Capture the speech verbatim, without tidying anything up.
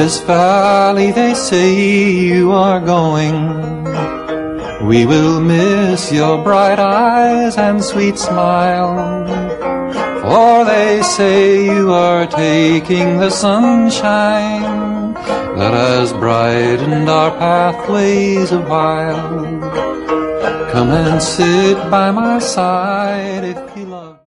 this valley they say you are going. We will miss your bright eyes and sweet smile, for they say you are taking the sunshine that has brightened our pathways a while. Come and sit by my side if you love.